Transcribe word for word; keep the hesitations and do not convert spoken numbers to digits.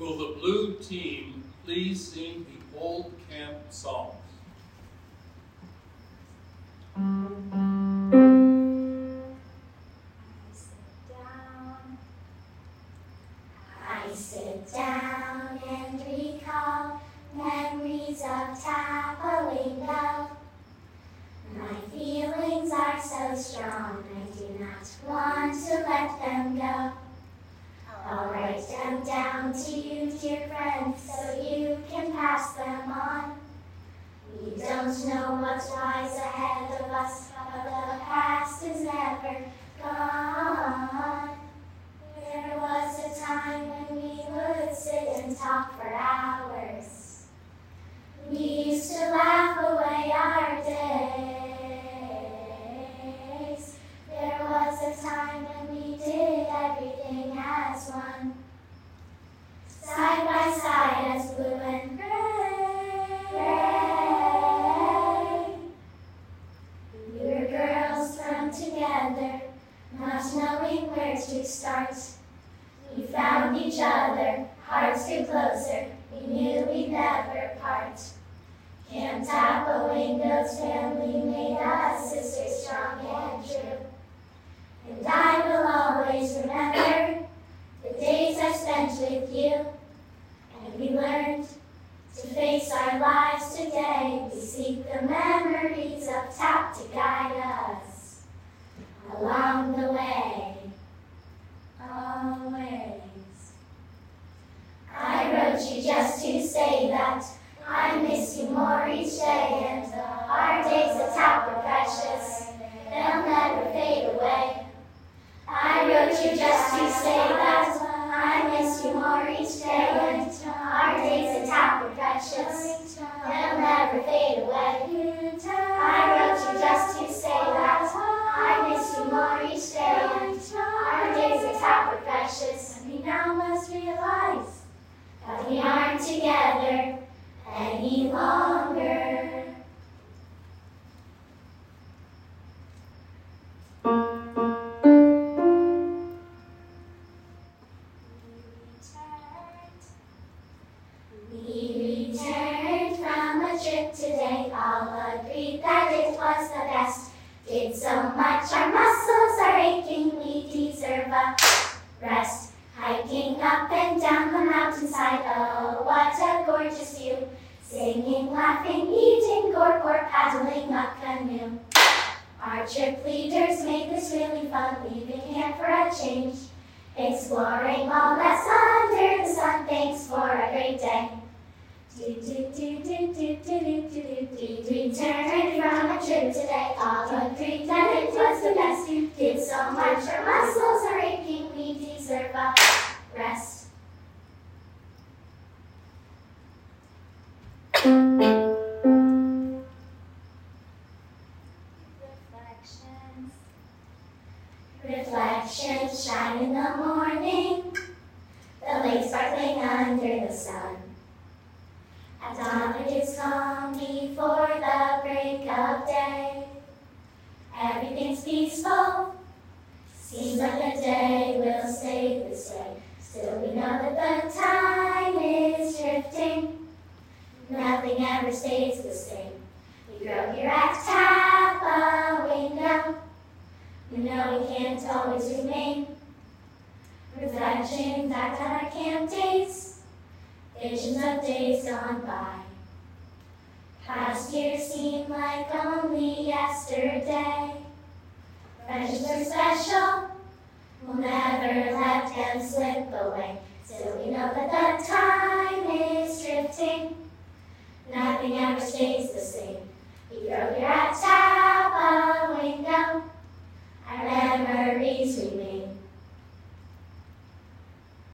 Will the blue team please sing the old camp songs? I sit down and recall memories of Tapawingo. My feelings are so strong, I do not want to let them go. I'll write them down to you, dear friends, so you can pass them on. We don't know what's lies ahead of us, but the past is never gone. There was a time when we would sit and talk for hours. We used to laugh away our days. There was a time when we did everything as one. Side by side as blue and gray. We were girls thrown together, not knowing where to start. We found each other, hearts grew closer, we knew we'd never part. Camp Tapawingo's family made us sisters strong and true. And I will always remember the days I spent with you. And we learned to face our lives today. We seek the memories of Tap to guide us along the way. Always. I wrote you just to say that I miss you more each day, and our days at Tap were precious. They'll never fade away. I wrote you just to say that I miss you more each day, and our days at Tap were precious. They'll never fade away. I wrote you just to say that I miss you more each day, and our days at Tap were precious. And we now must realize that we aren't together any longer. We returned from a trip today, all agreed that it was the best. Did so much, our muscles are aching, we deserve a rest. Hiking up and down the mountainside, oh, what a gorgeous view. Singing, laughing, eating gorgor, paddling a canoe. Our trip leaders made this really fun, leaving camp for a change. Exploring all that's under the sun, thanks for a great day. Do, do, do, do, do, do, do, do, do. Returned from a trip today, all agreed that it was the best. Did so much, our muscles are aching, we deserve a rest. Reflections. Reflections shine in the morning, the lake sparkling under the sun. At dawn it is calm before the break of day. Everything's peaceful, seems like the day will stay the same. Still we know that the time is drifting, nothing ever stays the same. We grow here at Tapawingo, we know we can't always remain. Reflecting back on our camp days, visions of days gone by. Past years seem like only yesterday. Friendships are special, we'll never let them slip away. Still we know that the time is drifting, nothing ever stays the same. We grow here